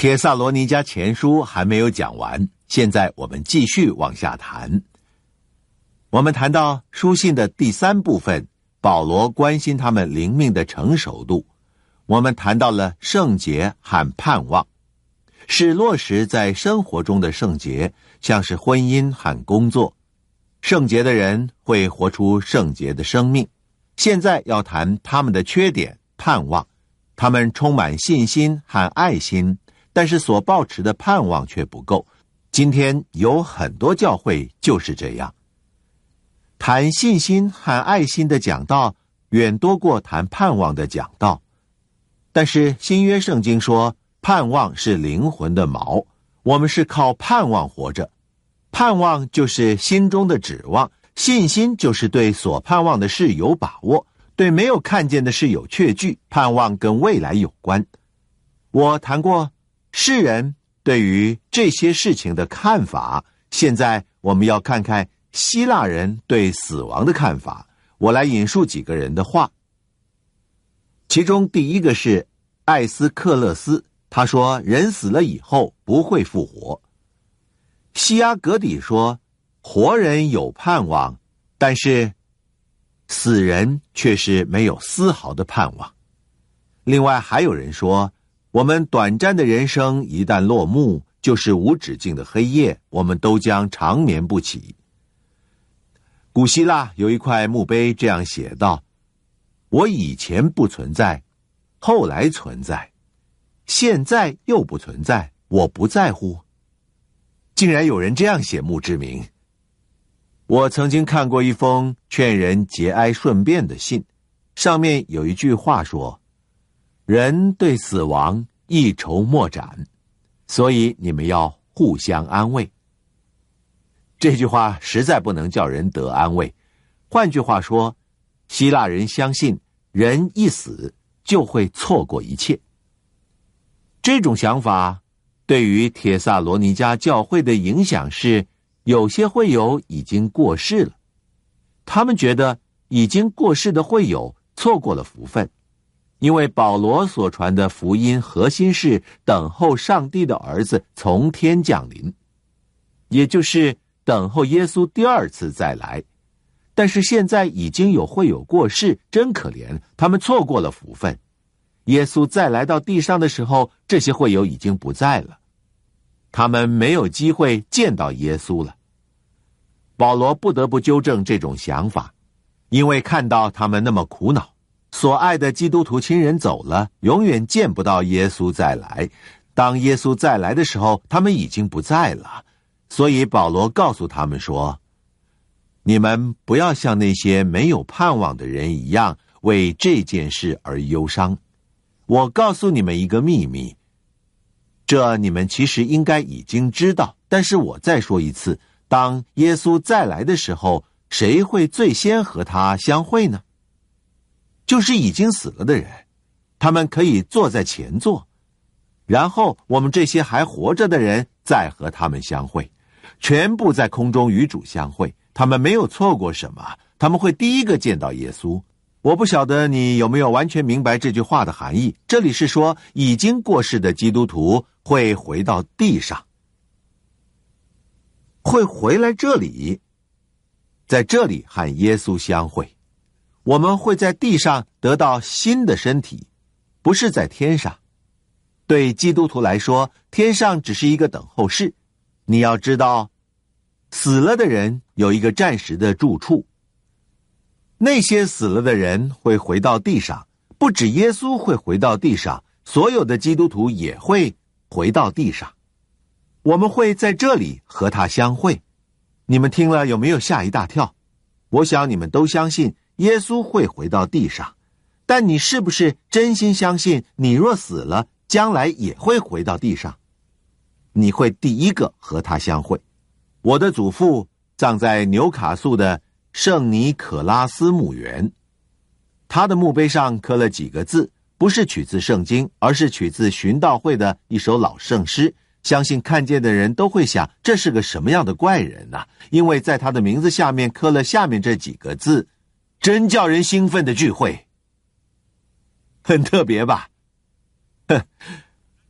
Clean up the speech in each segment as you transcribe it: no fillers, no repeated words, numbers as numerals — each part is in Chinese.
帖撒罗尼迦前书还没有讲完，现在我们继续往下谈。我们谈到书信的第3部分，保罗关心他们灵命的成熟度。我们谈到了圣洁和盼望，是落实在生活中的圣洁，像是婚姻和工作。圣洁的人会活出圣洁的生命。现在要谈他们的缺点，盼望。他们充满信心和爱心，但是所抱持的盼望却不够。今天有很多教会就是这样。谈信心和爱心的讲道远多过谈盼望的讲道。但是新约圣经说，盼望是灵魂的锚，我们是靠盼望活着。盼望就是心中的指望，信心就是对所盼望的事有把握，对没有看见的事有确据。盼望跟未来有关。我谈过世人对于这些事情的看法，现在我们要看看希腊人对死亡的看法。我来引述几个人的话。其中第一个是艾斯克勒斯，他说人死了以后不会复活。西阿格底说活人有盼望，但是死人却是没有丝毫的盼望。另外还有人说，我们短暂的人生一旦落幕，就是无止境的黑夜，我们都将长眠不起。古希腊有一块墓碑这样写道，我以前不存在，后来存在，现在又不存在，我不在乎。竟然有人这样写墓志铭。我曾经看过一封劝人节哀顺变的信，上面有一句话说，人对死亡一筹莫展，所以你们要互相安慰。这句话实在不能叫人得安慰。换句话说，希腊人相信人一死就会错过一切。这种想法对于帖撒罗尼迦教会的影响是，有些会友已经过世了，他们觉得已经过世的会友错过了福分，因为保罗所传的福音核心是等候上帝的儿子从天降临，也就是等候耶稣第2次再来。但是现在已经有会友过世，真可怜，他们错过了福分。耶稣再来到地上的时候，这些会友已经不在了，他们没有机会见到耶稣了。保罗不得不纠正这种想法，因为看到他们那么苦恼，所爱的基督徒亲人走了，永远见不到耶稣再来。当耶稣再来的时候，他们已经不在了。所以保罗告诉他们说，你们不要像那些没有盼望的人一样为这件事而忧伤。我告诉你们一个秘密，这你们其实应该已经知道，但是我再说一次，当耶稣再来的时候，谁会最先和他相会呢？就是已经死了的人，他们可以坐在前座，然后我们这些还活着的人再和他们相会，全部在空中与主相会。他们没有错过什么，他们会第一个见到耶稣。我不晓得你有没有完全明白这句话的含义。这里是说，已经过世的基督徒会回到地上，会回来这里，在这里和耶稣相会。我们会在地上得到新的身体，不是在天上。对基督徒来说，天上只是一个等候室。你要知道，死了的人有一个暂时的住处。那些死了的人会回到地上，不止耶稣会回到地上，所有的基督徒也会回到地上。我们会在这里和他相会。你们听了有没有吓一大跳？我想你们都相信耶稣会回到地上，但你是不是真心相信你若死了，将来也会回到地上？你会第一个和他相会。我的祖父葬在纽卡素的圣尼可拉斯墓园，他的墓碑上刻了几个字，不是取自圣经，而是取自寻道会的一首老圣诗。相信看见的人都会想，这是个什么样的怪人啊？因为在他的名字下面刻了下面这几个字，真叫人兴奋的聚会。很特别吧？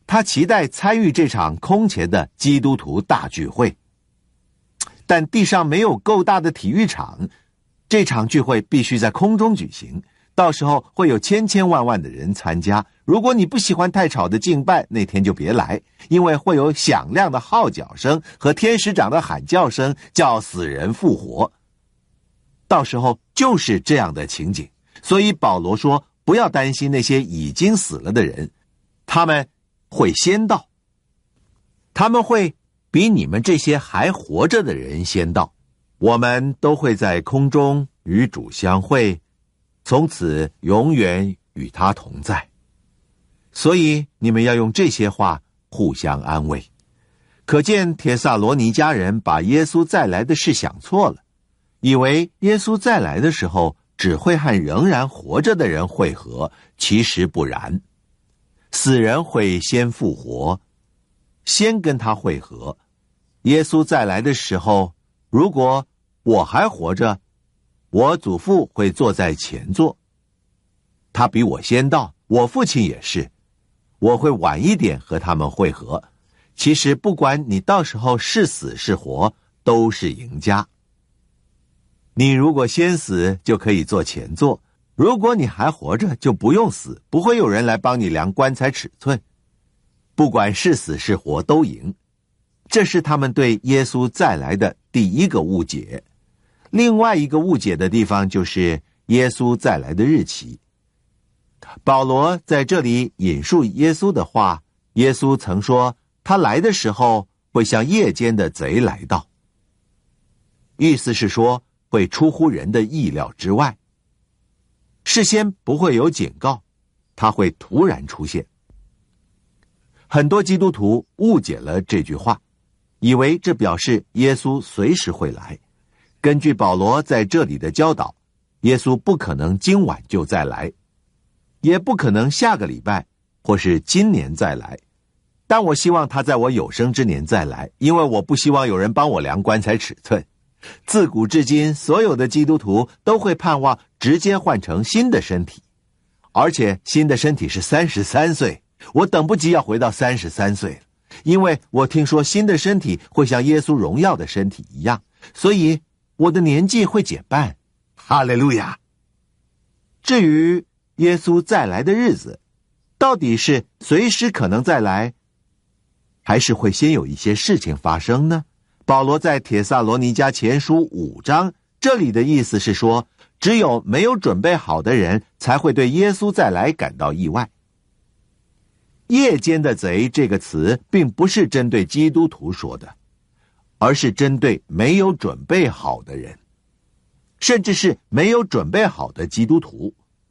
他期待参与这场空前的基督徒大聚会。但地上没有够大的体育场，这场聚会必须在空中举行，到时候会有千千万万的人参加。如果你不喜欢太吵的敬拜，那天就别来，因为会有响亮的号角声和天使长的喊叫声，叫死人复活。到时候就是这样的情景。所以保罗说，不要担心那些已经死了的人，他们会先到，他们会比你们这些还活着的人先到。我们都会在空中与主相会，从此永远与他同在。所以你们要用这些话互相安慰。可见帖撒罗尼迦人把耶稣再来的事想错了，以为耶稣再来的时候只会和仍然活着的人会合，其实不然。死人会先复活，先跟他会合。耶稣再来的时候，如果我还活着，我祖父会坐在前座，他比我先到，我父亲也是，我会晚一点和他们会合。其实不管你到时候是死是活，都是赢家。你如果先死，就可以坐前座；如果你还活着，就不用死，不会有人来帮你量棺材尺寸。不管是死是活，都赢。这是他们对耶稣再来的第一个误解。另外一个误解的地方就是耶稣再来的日期。保罗在这里引述耶稣的话，耶稣曾说，他来的时候会像夜间的贼来到。意思是说，会出乎人的意料之外，事先不会有警告，它会突然出现。很多基督徒误解了这句话，以为这表示耶稣随时会来。根据保罗在这里的教导，耶稣不可能今晚就再来，也不可能下个礼拜或是今年再来。但我希望他在我有生之年再来，因为我不希望有人帮我量棺材尺寸。自古至今，所有的基督徒都会盼望直接换成新的身体，而且新的身体是33岁。我等不及要回到33岁了，因为我听说新的身体会像耶稣荣耀的身体一样，所以我的年纪会减半。哈利路亚！至于耶稣再来的日子，到底是随时可能再来，还是会先有一些事情发生呢？保罗在帖撒罗尼迦前书5章，这里的意思是说，只有没有准备好的人才会对耶稣再来感到意外。夜间的贼这个词并不是针对基督徒说的，而是针对没有准备好的人，甚至是没有准备好的基督徒。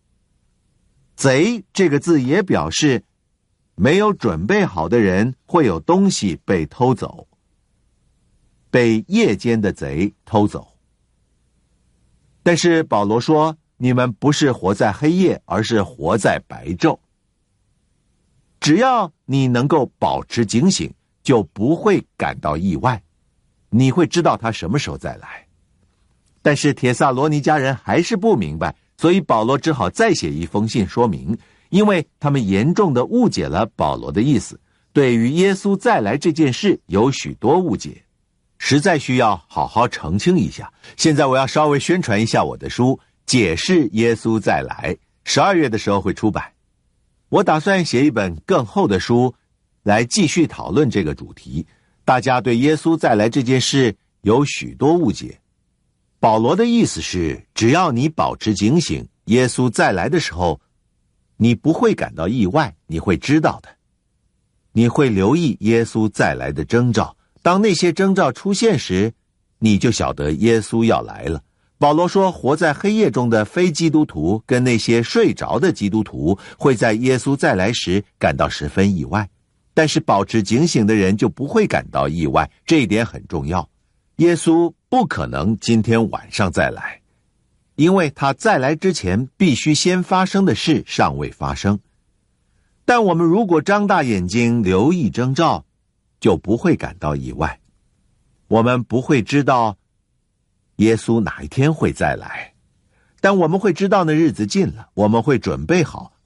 贼这个字也表示没有准备好的人会有东西被偷走，被夜间的贼偷走。但是保罗说，你们不是活在黑夜，而是活在白昼。只要你能够保持警醒，就不会感到意外，你会知道他什么时候再来。但是帖撒罗尼迦人还是不明白，所以保罗只好再写一封信说明，因为他们严重的误解了保罗的意思，对于耶稣再来这件事有许多误解，实在需要好好澄清一下。现在我要稍微宣传一下我的书《解释耶稣再来》，12月的时候会出版。我打算写一本更厚的书来继续讨论这个主题。大家对耶稣再来这件事有许多误解。保罗的意思是，只要你保持警醒，耶稣再来的时候，你不会感到意外，你会知道的。你会留意耶稣再来的征兆，当那些征兆出现时，你就晓得耶稣要来了。保罗说，活在黑夜中的非基督徒跟那些睡着的基督徒会在耶稣再来时感到十分意外，但是保持警醒的人就不会感到意外，这一点很重要。耶稣不可能今天晚上再来，因为他再来之前必须先发生的事尚未发生。但我们如果张大眼睛留意征兆，就不会感到意外。我们不会知道耶稣哪一天会再来，但我们会知道那日子近了，我们会准备好，会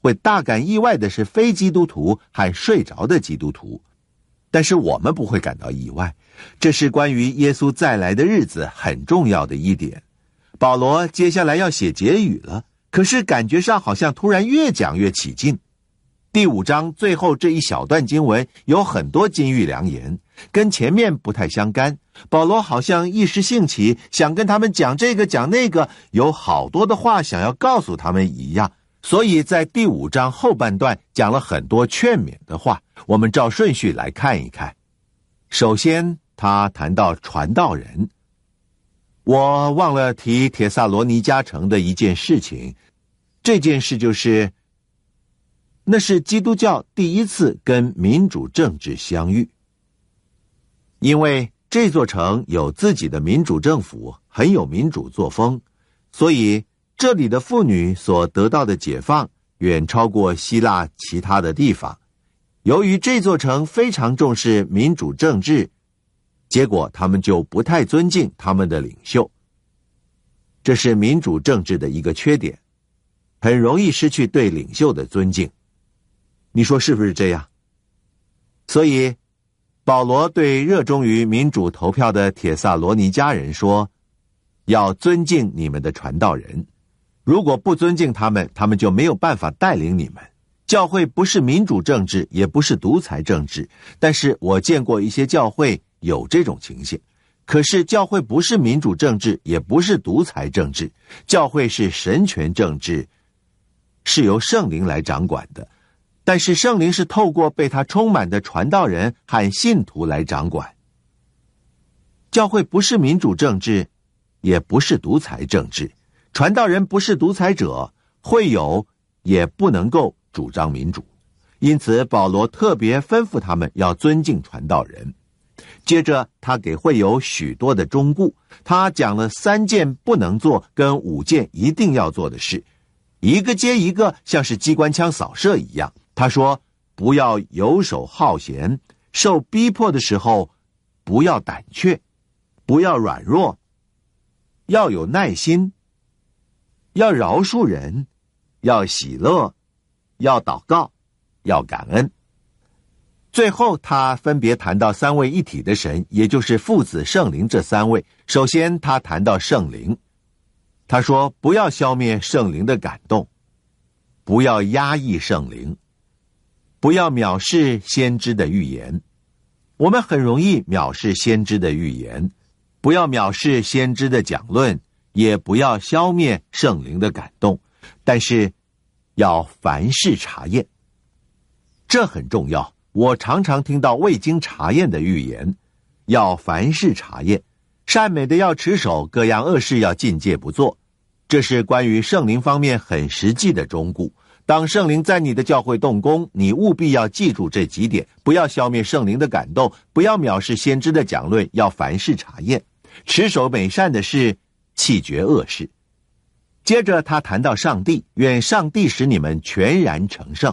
会大感意外的是非基督徒和睡着的基督徒。但是我们不会感到意外，这是关于耶稣再来的日子很重要的一点。保罗接下来要写结语了，可是感觉上好像突然越讲越起劲。第5章最后这一小段经文有很多金玉良言，跟前面不太相干。保罗好像一时兴起，想跟他们讲这个讲那个，有好多的话想要告诉他们一样，所以在第5章后半段讲了很多劝勉的话。我们照顺序来看一看。首先他谈到传道人。我忘了提帖撒罗尼迦城的一件事情，这件事就是那是基督教第一次跟民主政治相遇。因为这座城有自己的民主政府，很有民主作风，所以这里的妇女所得到的解放远超过希腊其他的地方。由于这座城非常重视民主政治，结果他们就不太尊敬他们的领袖。这是民主政治的一个缺点，很容易失去对领袖的尊敬。你说是不是这样？所以保罗对热衷于民主投票的帖撒罗尼迦人说，要尊敬你们的传道人，如果不尊敬他们，他们就没有办法带领你们。教会不是民主政治，也不是独裁政治，但是我见过一些教会有这种情形。可是教会不是民主政治，也不是独裁政治，教会是神权政治，是由圣灵来掌管的，但是圣灵是透过被他充满的传道人和信徒来掌管。教会不是民主政治，也不是独裁政治，传道人不是独裁者，会有也不能够主张民主，因此保罗特别吩咐他们要尊敬传道人。接着他给会友许多的忠告，他讲了3件不能做跟5件一定要做的事，一个接一个，像是机关枪扫射一样。他说，不要游手好闲，受逼迫的时候不要胆怯，不要软弱，要有耐心，要饶恕人，要喜乐，要祷告，要感恩。最后他分别谈到3位一体的神，也就是父子圣灵这3位。首先他谈到圣灵，他说不要消灭圣灵的感动，不要压抑圣灵，不要藐视先知的预言。我们很容易藐视先知的预言，不要藐视先知的讲论，也不要消灭圣灵的感动，但是要凡事查验，这很重要。我常常听到未经查验的预言，要凡事查验，善美的要持守，各样恶事要禁戒不做。这是关于圣灵方面很实际的忠告。当圣灵在你的教会动工，你务必要记住这几点，不要消灭圣灵的感动，不要藐视先知的讲论，要凡事查验，持守美善的事，弃绝恶事。接着他谈到上帝，愿上帝使你们全然成圣。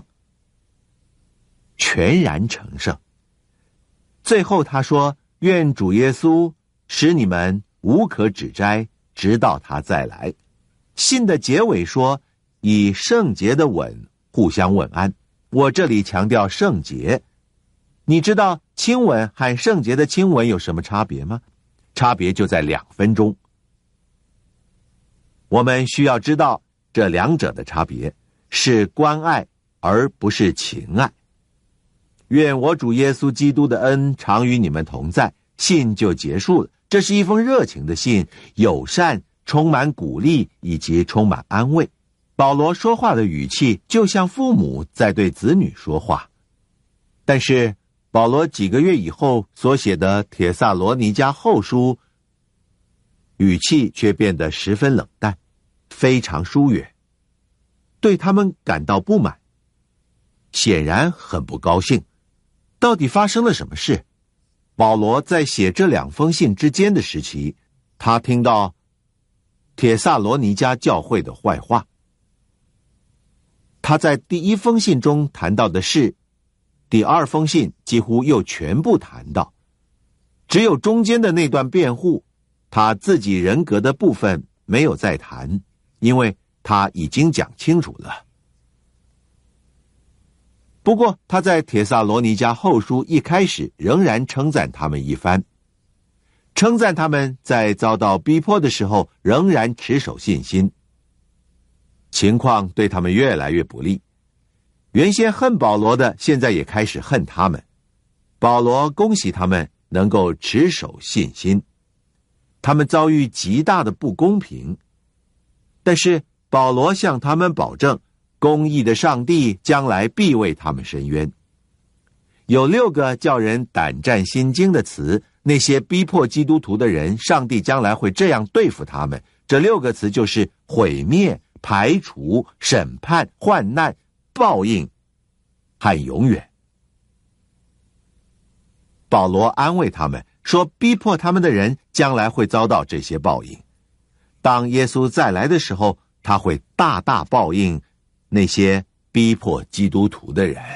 全然成圣。最后他说，愿主耶稣使你们无可指摘，直到他再来。信的结尾说，以圣洁的吻互相问安。我这里强调圣洁。你知道亲吻和圣洁的亲吻有什么差别吗？差别就在2分钟。我们需要知道这2者的差别，是关爱而不是情爱。愿我主耶稣基督的恩常与你们同在。信就结束了，这是一封热情的信，友善，充满鼓励以及充满安慰。保罗说话的语气就像父母在对子女说话。但是保罗几个月以后所写的帖撒罗尼迦后书，语气却变得十分冷淡，非常疏远，对他们感到不满，显然很不高兴。到底发生了什么事？保罗在写这2封信之间的时期，他听到帖撒罗尼迦教会的坏话。他在第1封信中谈到的事，第2封信几乎又全部谈到，只有中间的那段辩护，他自己人格的部分没有再谈，因为他已经讲清楚了。 不过他在帖撒罗尼迦后书一开始仍然称赞他们一番，称赞他们在遭到逼迫的时候仍然持守信心。情况对他们越来越不利，原先恨保罗的现在也开始恨他们。保罗恭喜他们能够持守信心，他们遭遇极大的不公平，但是保罗向他们保证，公义的上帝将来必为他们伸冤。有6个叫人胆战心惊的词，那些逼迫基督徒的人，上帝将来会这样对付他们。这6个词就是毁灭、排除、审判、患难、报应和永远。保罗安慰他们说，逼迫他们的人将来会遭到这些报应。当耶稣再来的时候，他会大大报应那些逼迫基督徒的人。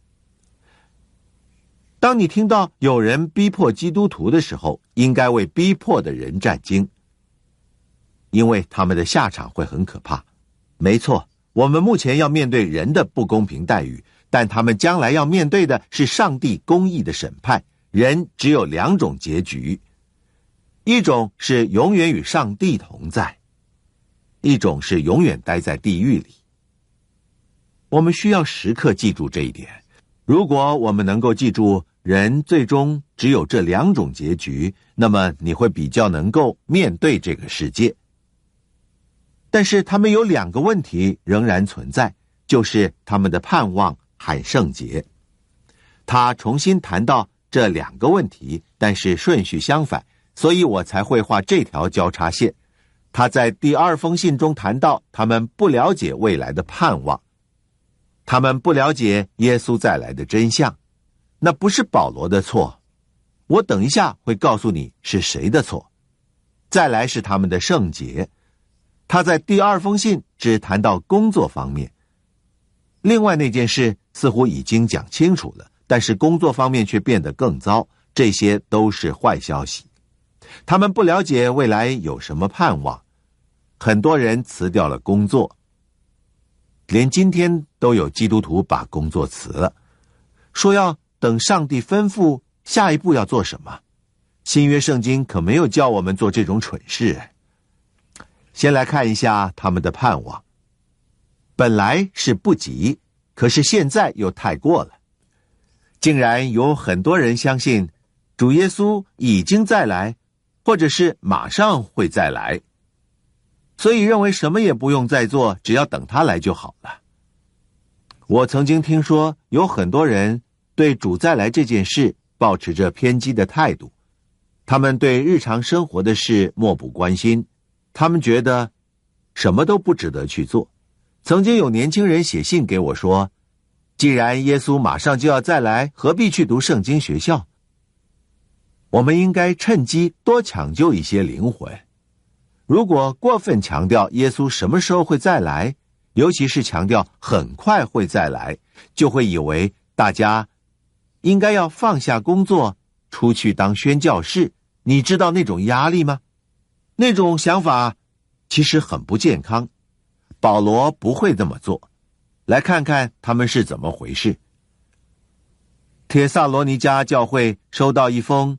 当你听到有人逼迫基督徒的时候，应该为逼迫的人战惊，因为他们的下场会很可怕。没错，我们目前要面对人的不公平待遇，但他们将来要面对的是上帝公义的审判。人只有2种结局，一种是永远与上帝同在，一种是永远待在地狱里。我们需要时刻记住这一点。如果我们能够记住人最终只有这2种结局，那么你会比较能够面对这个世界。但是他们有2个问题仍然存在，就是他们的盼望和圣洁。他重新谈到这2个问题，但是顺序相反，所以我才会画这条交叉线。他在第2封信中谈到，他们不了解未来的盼望，他们不了解耶稣再来的真相。那不是保罗的错，我等一下会告诉你是谁的错。再来是他们的圣洁，他在第2封信只谈到工作方面，另外那件事似乎已经讲清楚了，但是工作方面却变得更糟，这些都是坏消息。他们不了解未来有什么盼望，很多人辞掉了工作，连今天都有基督徒把工作辞了，说要等上帝吩咐下一步要做什么。新约圣经可没有教我们做这种蠢事。先来看一下他们的盼望，本来是不急，可是现在又太过了。竟然有很多人相信主耶稣已经再来，或者是马上会再来，所以认为什么也不用再做，只要等他来就好了。我曾经听说有很多人对主再来这件事抱持着偏激的态度，他们对日常生活的事漠不关心，他们觉得什么都不值得去做。曾经有年轻人写信给我说，既然耶稣马上就要再来，何必去读圣经学校？我们应该趁机多抢救一些灵魂。如果过分强调耶稣什么时候会再来，尤其是强调很快会再来，就会以为大家应该要放下工作，出去当宣教士。你知道那种压力吗？那种想法其实很不健康。保罗不会这么做。来看看他们是怎么回事。帖撒罗尼迦教会收到一封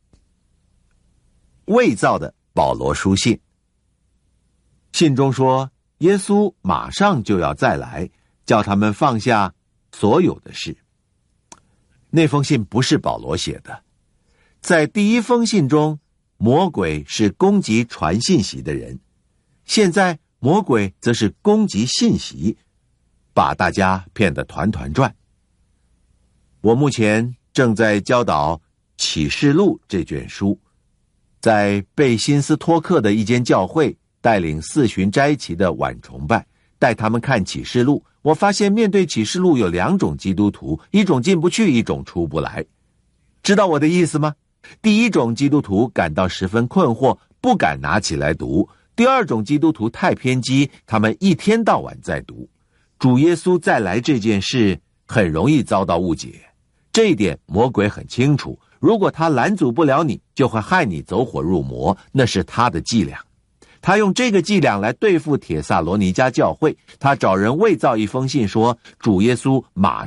伪造的保罗书信，信中说耶稣马上就要再来，叫他们放下所有的事。那封信不是保罗写的。在第1封信中，魔鬼是攻击传信息的人，现在魔鬼则是攻击信息，把大家骗得团团转。我目前正在教导启示录这卷书，在贝辛斯托克的一间教会带领4旬斋期的晚崇拜，带他们看启示录。我发现面对启示录有2种基督徒，一种进不去，一种出不来。知道我的意思吗？第一种基督徒感到十分困惑，不敢拿起来读。第2种基督徒太偏激，他们一天到晚在读。主耶稣再来这件事很容易遭到误解，这一点魔鬼很清楚。如果他拦阻不了你，就会害你走火入魔，那是他的伎俩。他用这个伎俩来对付帖撒罗尼迦教会，他找人伪造一封信说主耶稣马上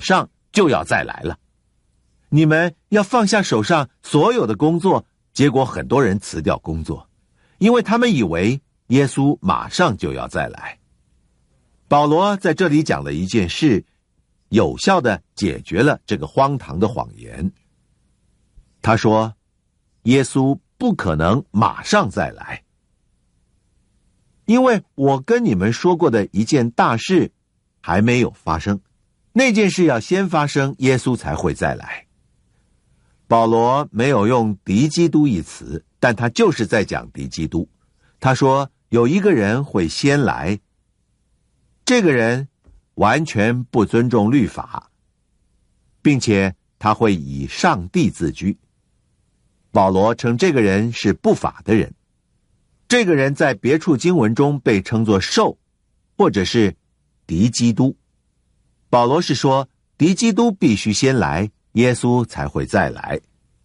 就要再来了。你们要放下手上所有的工作，结果很多人辞掉工作，因为他们以为耶稣马上就要再来。保罗在这里讲了一件事，有效地解决了这个荒唐的谎言。他说，耶稣不可能马上再来，因为我跟你们说过的一件大事还没有发生，那件事要先发生，耶稣才会再来。保罗没有用敌基督一词，但他就是在讲敌基督。他说有一个人会先来，这个人完全不尊重律法，并且他会以上帝自居。保罗称这个人是不法的人，这个人在别处经文中被称作兽，或者是敌基督。保罗是说敌基督必须先来，耶稣才会再来。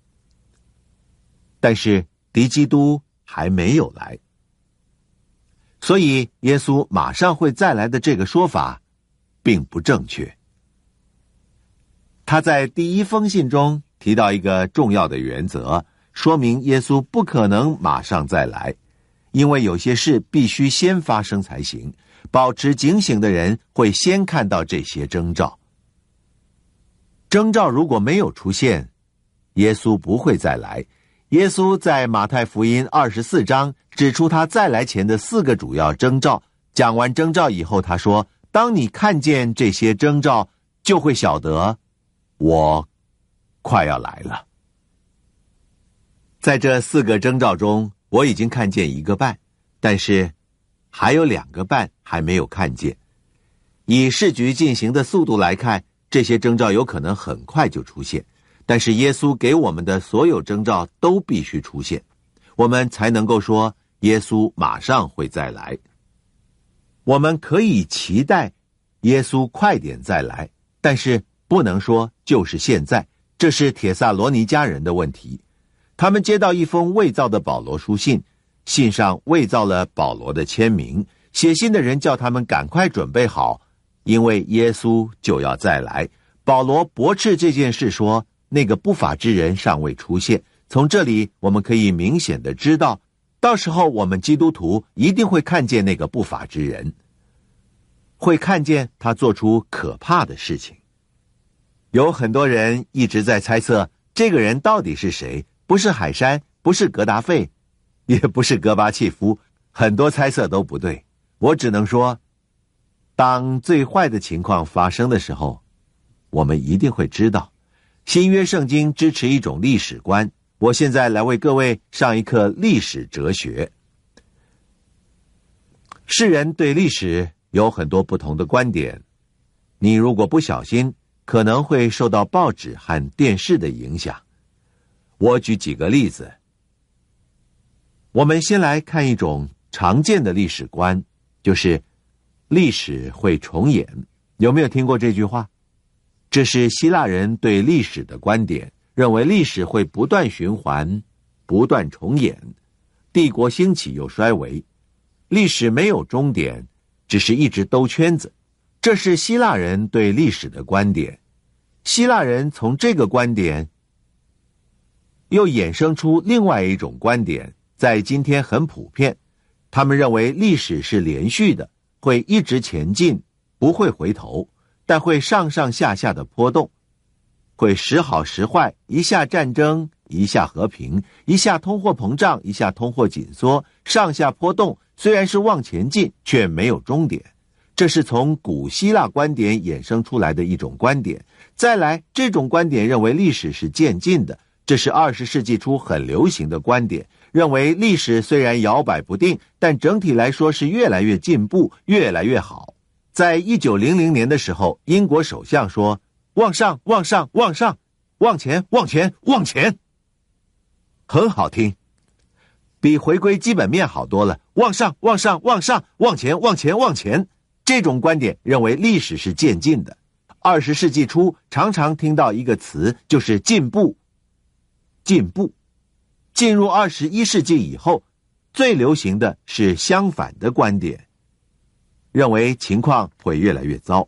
但是敌基督还没有来，所以耶稣马上会再来的这个说法并不正确。他在第一封信中提到一个重要的原则，说明耶稣不可能马上再来，因为有些事必须先发生才行。保持警醒的人会先看到这些征兆。征兆如果没有出现，耶稣不会再来。耶稣在马太福音24章指出他再来前的4个主要征兆。讲完征兆以后，他说，当你看见这些征兆，就会晓得我快要来了。在这4个征兆中，我已经看见1个半，但是还有2个半还没有看见。以市局进行的速度来看，这些征兆有可能很快就出现，但是耶稣给我们的所有征兆都必须出现，我们才能够说耶稣马上会再来。我们可以期待耶稣快点再来，但是不能说就是现在，这是帖撒罗尼迦人的问题。他们接到一封伪造的保罗书信，信上伪造了保罗的签名，写信的人叫他们赶快准备好，因为耶稣就要再来。保罗驳斥这件事说，那个不法之人尚未出现。从这里我们可以明显的知道，到时候我们基督徒一定会看见那个不法之人，会看见他做出可怕的事情。有很多人一直在猜测这个人到底是谁，不是海山，不是格达费，也不是戈巴契夫，很多猜测都不对。我只能说，当最坏的情况发生的时候，我们一定会知道。新约圣经支持一种历史观，我现在来为各位上一课历史哲学。世人对历史有很多不同的观点，你如果不小心，可能会受到报纸和电视的影响。我举几个例子。我们先来看一种常见的历史观，就是历史会重演。有没有听过这句话？这是希腊人对历史的观点，认为历史会不断循环，不断重演，帝国兴起又衰微，历史没有终点，只是一直兜圈子。这是希腊人对历史的观点。希腊人从这个观点又衍生出另外一种观点，在今天很普遍。他们认为历史是连续的，会一直前进，不会回头，但会上上下下的波动，会时好时坏，一下战争，一下和平，一下通货膨胀，一下通货紧缩，上下波动，虽然是往前进，却没有终点。这是从古希腊观点衍生出来的一种观点。再来，这种观点认为历史是渐进的，这是20世纪初很流行的观点，认为历史虽然摇摆不定，但整体来说是越来越进步，越来越好。在1900年的时候，英国首相说，往上，往上，往上，往前，往前，往前。很好听，比回归基本面好多了。往上，往上，往上，往前，往前，往前。这种观点认为历史是渐进的。20世纪初常常听到一个词，就是进步。进步。进入21世纪以后，最流行的是相反的观点，认为情况会越来越糟。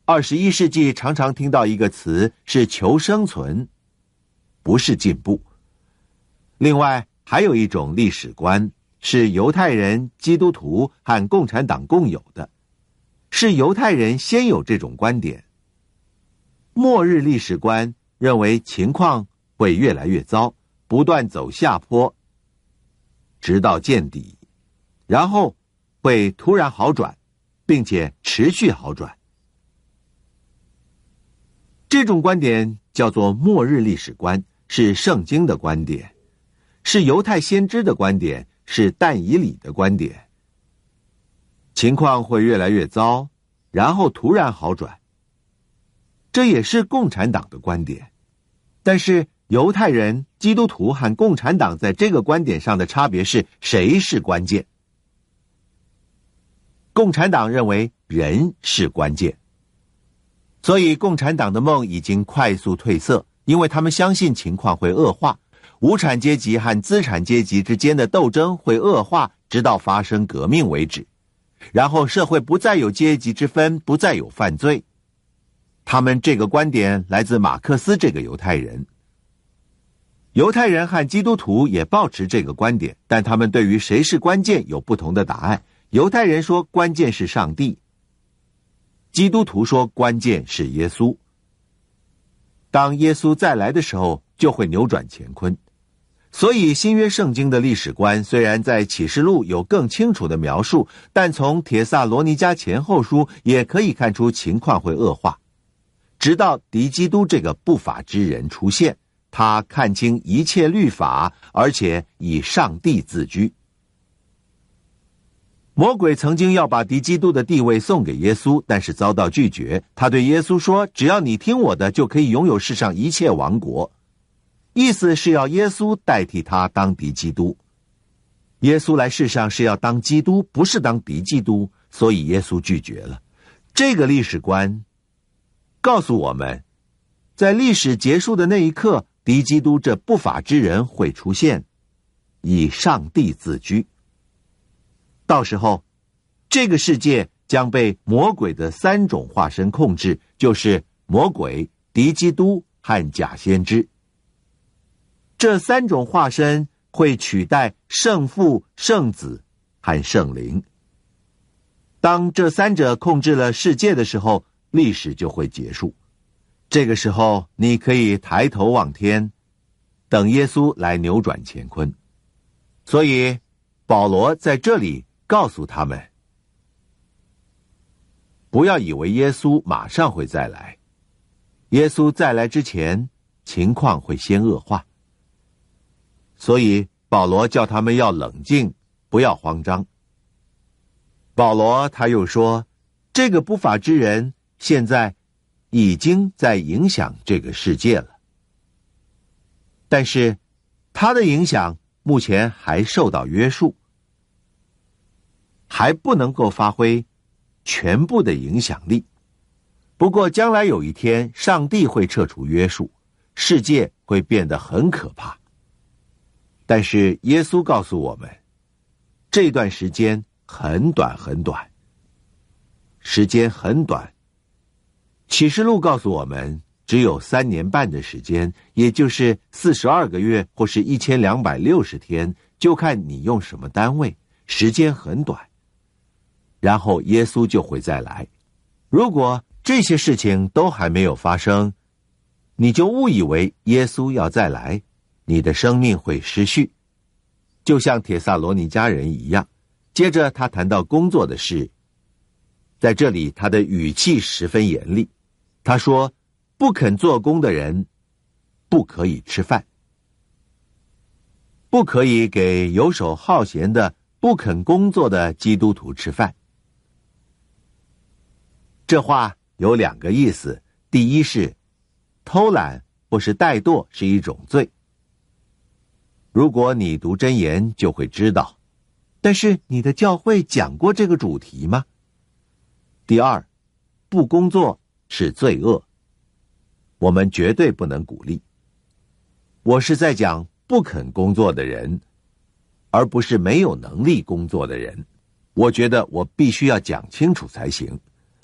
21世纪常常听到一个词是求生存，不是进步。另外，还有一种历史观是犹太人、基督徒和共产党共有的，是犹太人先有这种观点。末日历史观认为情况会越来越糟，不断走下坡，直到见底，然后会突然好转，并且持续好转。这种观点叫做末日历史观，是圣经的观点，是犹太先知的观点，是但以理的观点。情况会越来越糟，然后突然好转。这也是共产党的观点。但是犹太人、基督徒和共产党在这个观点上的差别是，谁是关键？共产党认为人是关键，所以共产党的梦已经快速褪色，因为他们相信情况会恶化，无产阶级和资产阶级之间的斗争会恶化，直到发生革命为止，然后社会不再有阶级之分，不再有犯罪。他们这个观点来自马克思这个犹太人。犹太人和基督徒也抱持这个观点，但他们对于谁是关键有不同的答案。犹太人说关键是上帝，基督徒说关键是耶稣。当耶稣再来的时候，就会扭转乾坤。所以新约圣经的历史观虽然在启示录有更清楚的描述，但从帖撒罗尼迦前后书也可以看出情况会恶化，直到敌基督这个不法之人出现，他看清一切律法，而且以上帝自居。魔鬼曾经要把敌基督的地位送给耶稣，但是遭到拒绝。他对耶稣说，只要你听我的，就可以拥有世上一切王国。意思是要耶稣代替他当敌基督。耶稣来世上是要当基督，不是当敌基督，所以耶稣拒绝了。这个历史观告诉我们，在历史结束的那一刻，敌基督这不法之人会出现，以上帝自居。到时候，这个世界将被魔鬼的3种化身控制，就是魔鬼、敌基督和假先知。这3种化身会取代圣父、圣子和圣灵。当这3者控制了世界的时候，历史就会结束。这个时候，你可以抬头望天，等耶稣来扭转乾坤。所以，保罗在这里告诉他们，不要以为耶稣马上会再来。耶稣再来之前，情况会先恶化。所以保罗叫他们要冷静，不要慌张。保罗他又说，这个不法之人现在已经在影响这个世界了，但是他的影响目前还受到约束，还不能够发挥全部的影响力。不过将来有一天，上帝会撤除约束，世界会变得很可怕。但是耶稣告诉我们，这段时间很短很短，时间很短。启示录告诉我们，只有3年半的时间，也就是42个月或是1260天，就看你用什么单位，时间很短。然后耶稣就会再来。如果这些事情都还没有发生，你就误以为耶稣要再来，你的生命会失序，就像帖撒罗尼迦人一样。接着他谈到工作的事，在这里他的语气十分严厉。他说，不肯做工的人不可以吃饭，不可以给游手好闲的不肯工作的基督徒吃饭。这话有2个意思。第一是偷懒或是怠惰是一种罪，如果你读箴言就会知道，但是你的教会讲过这个主题吗？第二，不工作是罪恶，我们绝对不能鼓励。我是在讲不肯工作的人，而不是没有能力工作的人。我觉得我必须要讲清楚才行。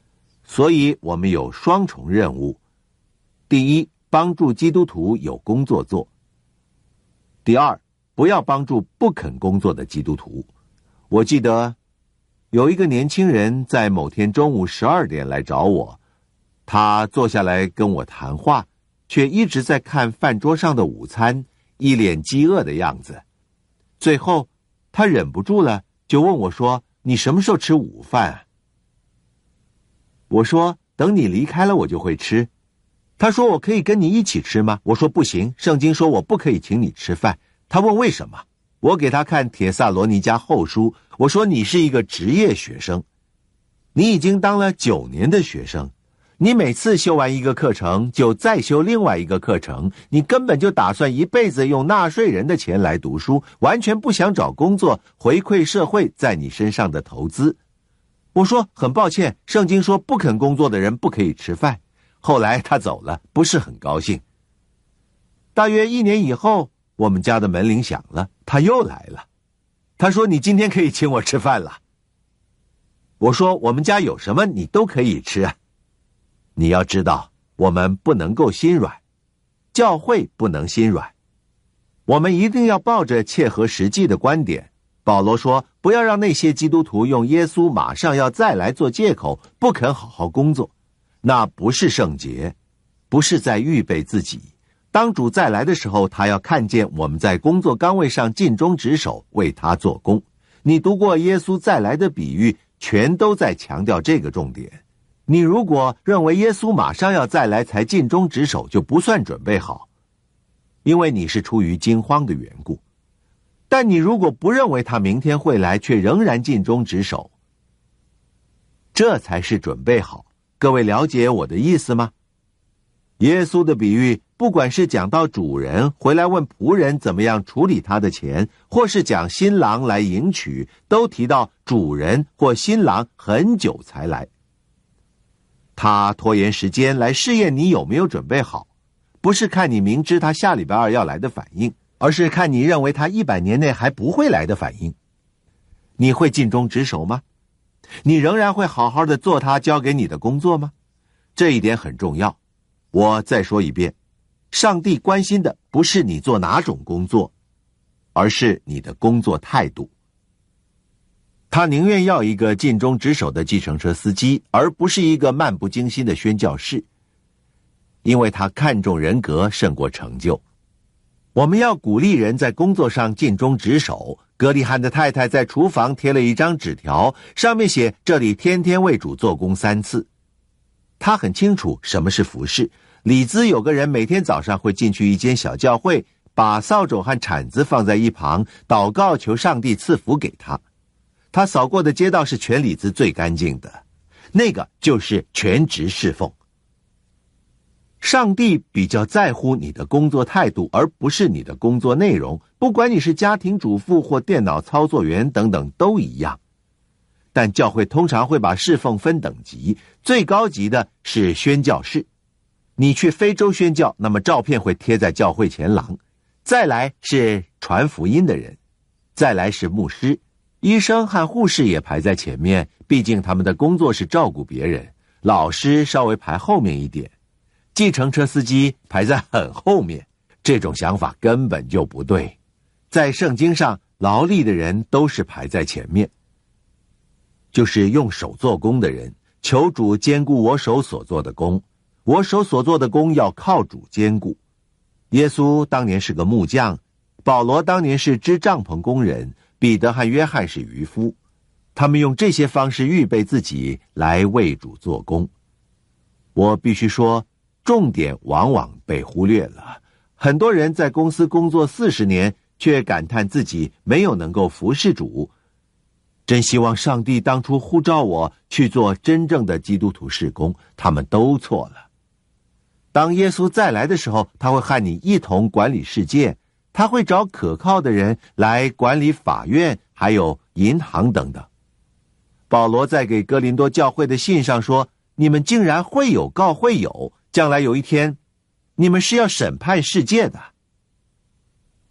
所以我们有双重任务：第一，帮助基督徒有工作做；第二，不要帮助不肯工作的基督徒。我记得有一个年轻人在某天中午12点来找我，他坐下来跟我谈话，却一直在看饭桌上的午餐，一脸饥饿的样子。最后他忍不住了，就问我说：你什么时候吃午饭啊？我说：等你离开了我就会吃。他说：我可以跟你一起吃吗？我说：不行，圣经说我不可以请你吃饭。他问为什么？我给他看帖撒罗尼迦后书，我说：你是一个职业学生，你已经当了9年的学生，你每次修完一个课程就再修另外一个课程，你根本就打算一辈子用纳税人的钱来读书，完全不想找工作回馈社会在你身上的投资。我说：很抱歉，圣经说不肯工作的人不可以吃饭。后来他走了，不是很高兴。大约1年以后，我们家的门铃响了，他又来了。他说：你今天可以请我吃饭了。我说：我们家有什么你都可以吃啊。你要知道，我们不能够心软，教会不能心软，我们一定要抱着切合实际的观点。保罗说，不要让那些基督徒用耶稣马上要再来做借口，不肯好好工作。那不是圣洁，不是在预备自己。当主再来的时候，他要看见我们在工作岗位上尽忠职守，为他做工。你读过耶稣再来的比喻，全都在强调这个重点。你如果认为耶稣马上要再来才尽忠职守，就不算准备好，因为你是出于惊慌的缘故。但你如果不认为他明天会来，却仍然尽忠职守，这才是准备好。各位了解我的意思吗？耶稣的比喻，不管是讲到主人回来问仆人怎么样处理他的钱，或是讲新郎来迎娶，都提到主人或新郎很久才来。他拖延时间来试验你有没有准备好，不是看你明知他下礼拜2要来的反应，而是看你认为他100年内还不会来的反应。你会尽忠职守吗？你仍然会好好的做他交给你的工作吗？这一点很重要。我再说一遍，上帝关心的不是你做哪种工作，而是你的工作态度。他宁愿要一个尽忠职守的计程车司机，而不是一个漫不经心的宣教士，因为他看重人格胜过成就。我们要鼓励人在工作上尽忠职守。格里汉的太太在厨房贴了一张纸条，上面写这里天天为主做工3次。他很清楚什么是服事。里兹有个人每天早上会进去一间小教会，把扫帚和铲子放在一旁，祷告求上帝赐福给他。他扫过的街道是全里兹最干净的，那个就是全职侍奉。上帝比较在乎你的工作态度，而不是你的工作内容，不管你是家庭主妇或电脑操作员等等都一样。但教会通常会把侍奉分等级，最高级的是宣教士。你去非洲宣教，那么照片会贴在教会前廊。再来是传福音的人，再来是牧师，医生和护士也排在前面，毕竟他们的工作是照顾别人。老师稍微排后面一点，计程车司机排在很后面。这种想法根本就不对。在圣经上，劳力的人都是排在前面，就是用手做工的人。求主兼顾我手所做的工，我手所做的工要靠主兼顾。耶稣当年是个木匠，保罗当年是织帐篷工人，彼得和约翰是渔夫。他们用这些方式预备自己来为主做工。我必须说，重点往往被忽略了。很多人在公司工作40年，却感叹自己没有能够服侍主。真希望上帝当初呼召我去做真正的基督徒事工，他们都错了。当耶稣再来的时候，他会和你一同管理世界，他会找可靠的人来管理法院，还有银行等等。保罗在给哥林多教会的信上说，你们竟然会有告会友，将来有一天，你们是要审判世界的。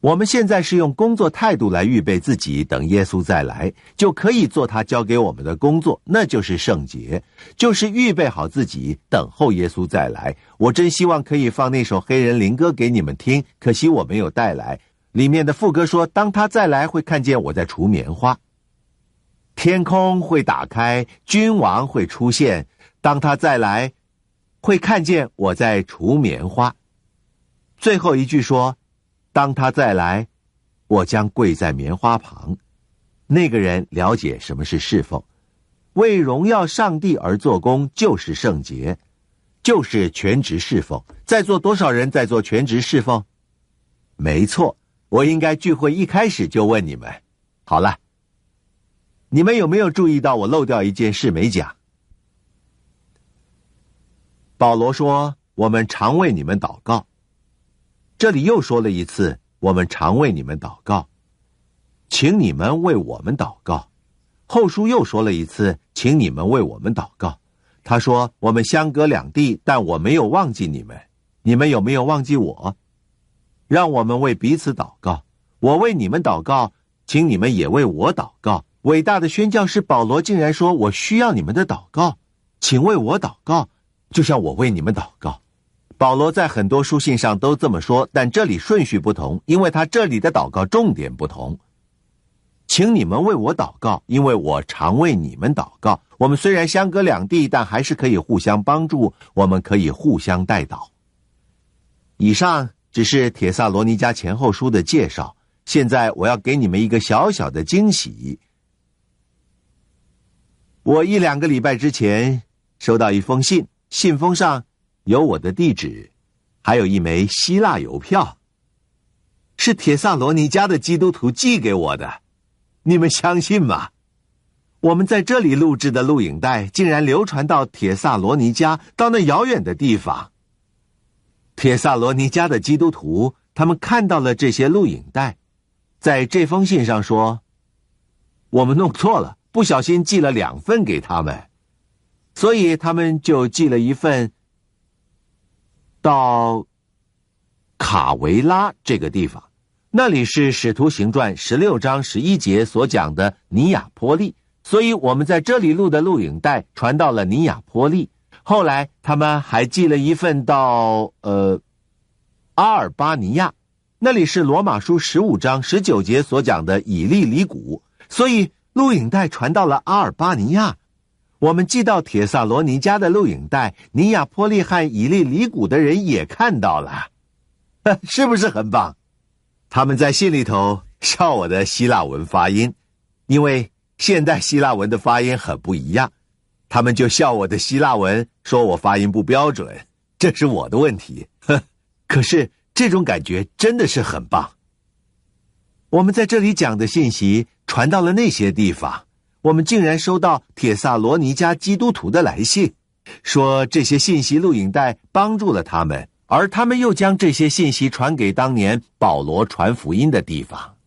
我们现在是用工作态度来预备自己，等耶稣再来，就可以做他交给我们的工作，那就是圣洁，就是预备好自己，等候耶稣再来。我真希望可以放那首黑人灵歌给你们听，可惜我没有带来。里面的副歌说，当他再来会看见我在除棉花，天空会打开，君王会出现，当他再来会看见我在除棉花。最后一句说，当他再来，我将跪在棉花旁。那个人了解什么是侍奉，为荣耀上帝而做工，就是圣洁，就是全职侍奉。在座多少人在做全职侍奉？没错，我应该聚会一开始就问你们。好了，你们有没有注意到我漏掉一件事没讲？保罗说，我们常为你们祷告。这里又说了一次，我们常为你们祷告，请你们为我们祷告。后书又说了一次，请你们为我们祷告。他说，我们相隔两地，但我没有忘记你们。你们有没有忘记我？让我们为彼此祷告。我为你们祷告，请你们也为我祷告。伟大的宣教士保罗竟然说，我需要你们的祷告，请为我祷告，就像我为你们祷告。保罗在很多书信上都这么说，但这里顺序不同，因为他这里的祷告重点不同。请你们为我祷告，因为我常为你们祷告。我们虽然相隔两地，但还是可以互相帮助，我们可以互相代祷。以上只是帖撒罗尼迦前后书的介绍，现在我要给你们一个小小的惊喜。我1-2个礼拜之前收到一封信，信封上有我的地址，还有一枚希腊邮票，是帖撒罗尼迦的基督徒寄给我的。你们相信吗？我们在这里录制的录影带竟然流传到帖撒罗尼迦，到那遥远的地方。帖撒罗尼迦的基督徒，他们看到了这些录影带，在这封信上说，我们弄错了，不小心寄了2份给他们，所以他们就寄了一份到卡维拉这个地方，那里是使徒行传16章11节所讲的尼亚波利，所以我们在这里录的录影带传到了尼亚波利。后来他们还寄了一份到阿尔巴尼亚，那里是罗马书15章19节所讲的以利里谷，所以录影带传到了阿尔巴尼亚。我们寄到帖撒罗尼迦的录影带，尼亚波利和以利里谷的人也看到了，是不是很棒？他们在信里头笑我的希腊文发音，因为现代希腊文的发音很不一样，他们就笑我的希腊文，说我发音不标准，这是我的问题。可是这种感觉真的是很棒。我们在这里讲的信息传到了那些地方，我们竟然收到帖撒罗尼迦基督徒的来信，说这些信息录影带帮助了他们，而他们又将这些信息传给当年保罗传福音的地方。